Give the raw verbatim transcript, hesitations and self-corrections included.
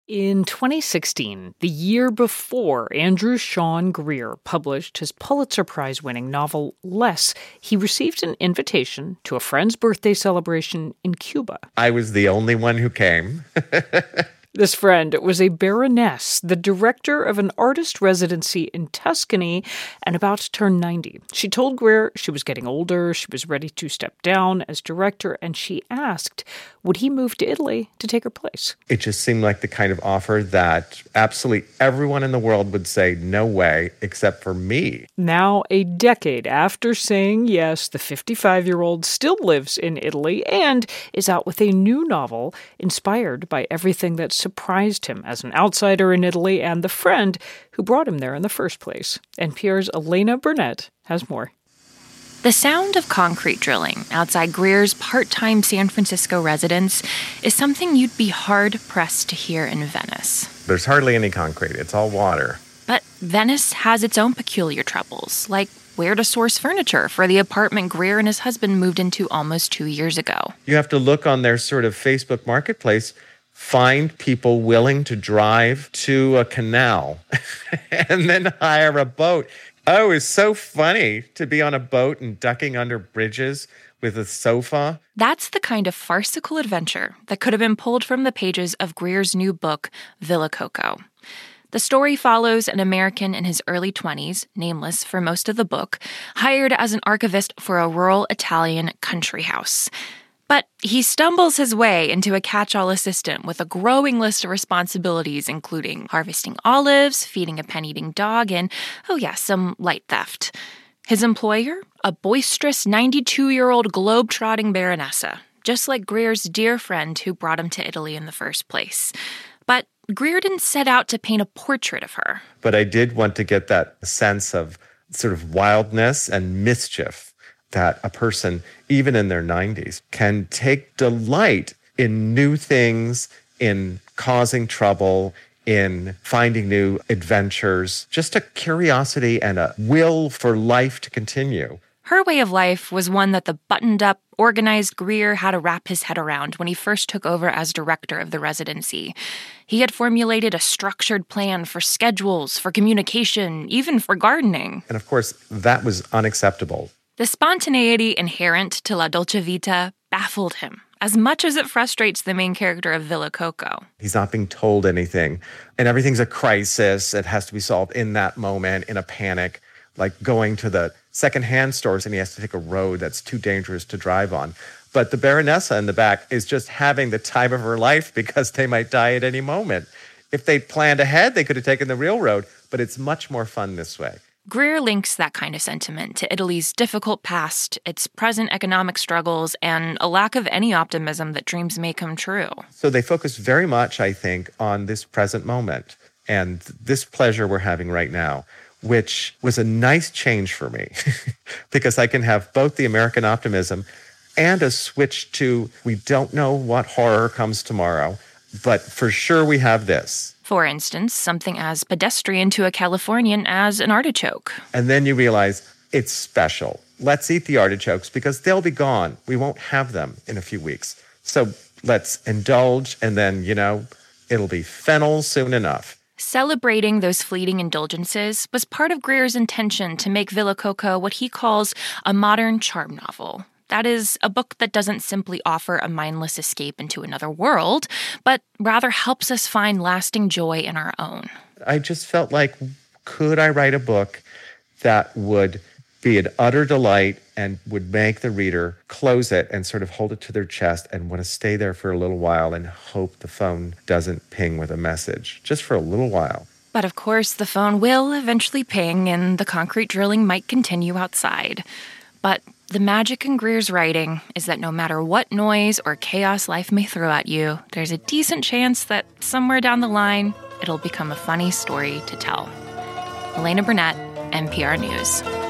In twenty sixteen, the year before Andrew Sean Greer published his Pulitzer Prize-winning novel Less, he received an invitation to a friend's birthday celebration in Cuba. I was the only one who came. This friend was a baroness, the director of an artist residency in Tuscany, and about to turn ninety. She told Greer she was getting older, she was ready to step down as director, and she asked, would he move to Italy to take her place? It just seemed like the kind of offer that absolutely everyone in the world would say no way, except for me. Now, a decade after saying yes, the fifty-five-year-old still lives in Italy and is out with a new novel inspired by everything that surprised him as an outsider in Italy and the friend who brought him there in the first place. N P R's Elena Burnett has more. The sound of concrete drilling outside Greer's part-time San Francisco residence is something you'd be hard-pressed to hear in Venice. There's hardly any concrete. It's all water. But Venice has its own peculiar troubles, like where to source furniture for the apartment Greer and his husband moved into almost two years ago. You have to look on their sort of Facebook marketplace, find people willing to drive to a canal and then hire a boat. Oh, it's so funny to be on a boat and ducking under bridges with a sofa. That's the kind of farcical adventure that could have been pulled from the pages of Greer's new book, Villa Coco. The story follows an American in his early twenties, nameless for most of the book, hired as an archivist for a rural Italian country house. But he stumbles his way into a catch-all assistant with a growing list of responsibilities, including harvesting olives, feeding a pen-eating dog, and, oh yeah, some light theft. His employer? A boisterous ninety-two-year-old globe-trotting baronessa, just like Greer's dear friend who brought him to Italy in the first place. But Greer didn't set out to paint a portrait of her. But I did want to get that sense of sort of wildness and mischief that a person, even in their nineties, can take delight in new things, in causing trouble, in finding new adventures, just a curiosity and a will for life to continue. Her way of life was one that the buttoned-up, organized Greer had to wrap his head around when he first took over as director of the residency. He had formulated a structured plan for schedules, for communication, even for gardening. And of course, that was unacceptable. The spontaneity inherent to La Dolce Vita baffled him, as much as it frustrates the main character of Villa Coco. He's not being told anything, and everything's a crisis. It has to be solved in that moment, in a panic, like going to the secondhand stores and he has to take a road that's too dangerous to drive on. But the Baronessa in the back is just having the time of her life because they might die at any moment. If they'd planned ahead, they could have taken the real road, but it's much more fun this way. Greer links that kind of sentiment to Italy's difficult past, its present economic struggles, and a lack of any optimism that dreams may come true. So they focus very much, I think, on this present moment and this pleasure we're having right now, which was a nice change for me because I can have both the American optimism and a switch to we don't know what horror comes tomorrow, but for sure we have this. For instance, something as pedestrian to a Californian as an artichoke. And then you realize it's special. Let's eat the artichokes because they'll be gone. We won't have them in a few weeks. So let's indulge and then, you know, it'll be fennel soon enough. Celebrating those fleeting indulgences was part of Greer's intention to make Villa Coco what he calls a modern charm novel. That is, a book that doesn't simply offer a mindless escape into another world, but rather helps us find lasting joy in our own. I just felt like, could I write a book that would be an utter delight and would make the reader close it and sort of hold it to their chest and want to stay there for a little while and hope the phone doesn't ping with a message, just for a little while. But of course, the phone will eventually ping and the concrete drilling might continue outside. But the magic in Greer's writing is that no matter what noise or chaos life may throw at you, there's a decent chance that somewhere down the line, it'll become a funny story to tell. Elena Burnett, N P R News.